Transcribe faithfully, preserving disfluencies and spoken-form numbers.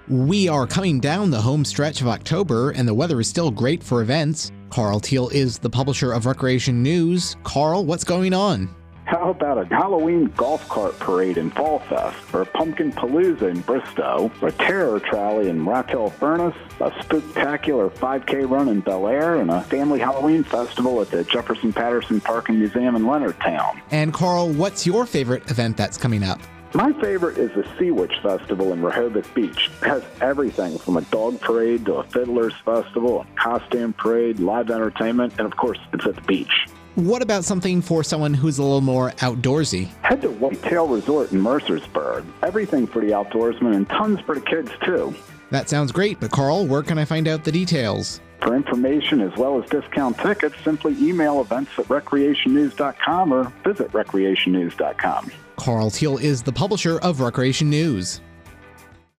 We are coming down the home stretch of October, and the weather is still great for events. Carl Teal is the publisher of Recreation News. Carl, what's going on? How about a Halloween golf cart parade in Fall Fest, or a Pumpkin Palooza in Bristow, or a Terror Trolley in Rock Hill Furnace, a spooktacular five K run in Bel Air, and a family Halloween festival at the Jefferson Patterson Park and Museum in Leonardtown. And Carl, what's your favorite event that's coming up? My favorite is the Sea Witch Festival in Rehoboth Beach. It has everything from a dog parade to a fiddler's festival, a costume parade, live entertainment, and of course, it's at the beach. What about something for someone who's a little more outdoorsy? Head to Whitetail Resort in Mercersburg. Everything for the outdoorsman and tons for the kids, too. That sounds great, but Carl, where can I find out the details? For information as well as discount tickets, simply email events at recreation news dot com or visit recreation news dot com. Carl Teal is the publisher of Recreation News.